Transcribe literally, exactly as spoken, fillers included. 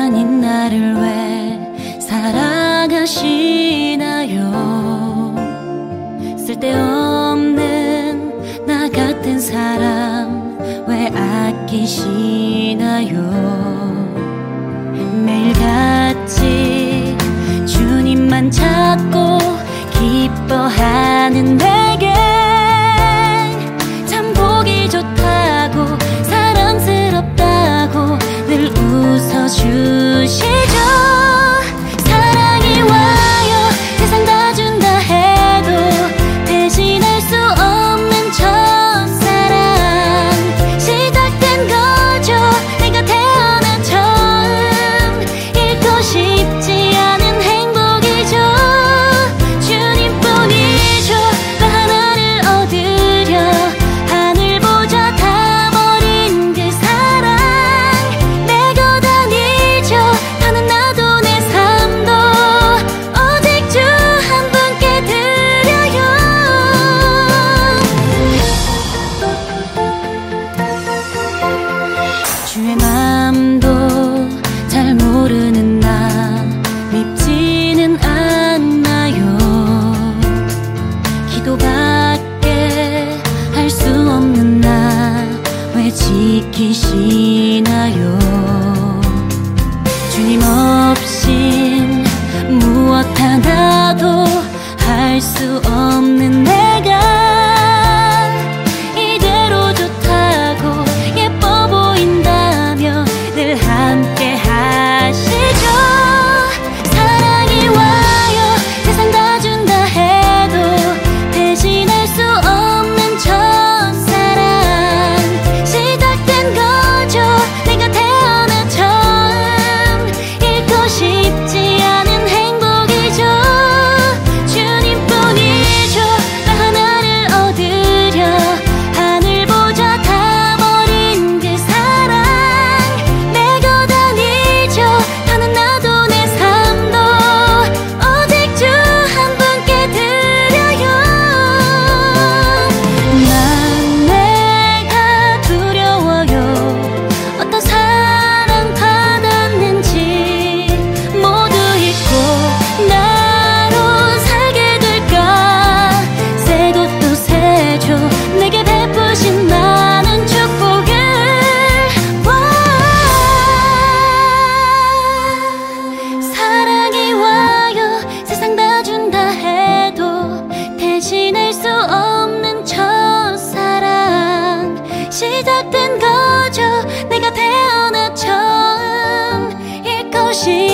아닌 나를 왜 사랑하시나요? 쓸데없는 나 같은 사람 왜 아끼시나요? 매일같이 주님만 찾고 기뻐하는 내게 참 보기 좋다고 사랑스럽다고 늘 웃어주시죠. 사랑이 와요 세상 다 준다 해도 대신할 수 없는 첫사랑 시작된 거죠. 내가 태어난 처음 잃고 싶지 않은 행복이죠. 주님뿐이죠. 또 하나를 얻으려 하늘 보자 다 버린 그 사랑 내고 다니죠. 더는 나도 내 삶도 오직 주 한 분께 드려요. 주의 마음도 잘 모르는 나 밉지는 않나요? 기도밖에 할 수 없는 나 왜 지키시나요? 주님 없인 무엇 하나도 할 수 없는 내가 이대로 좋다고 예뻐 보인다며 늘 함께 하시죠. 사랑이 와요 세상 다 준다 해도 대신할 수 없는 첫사랑 시작된 거죠. 내가 태어나 처음 잃고 싶지 않은 행복이죠. 주님뿐이죠. 나 하나를 얻으려 하늘 보자 다 버린 그 사랑 내고 다니죠. 더는 나도 내 삶도 오직 주 한 분께 드려요. 난 내가 두려워요. 어떤 사랑 받았는지 모두 잊고 나로 살게 될까. 새 것도 새죠 내게 베푸신 많은 축복을. 와 사랑이 와요 세상 다 준다 해도 대신할 수 없는 첫사랑 시작된 거죠. 내가 태어나 처음 잃고 싶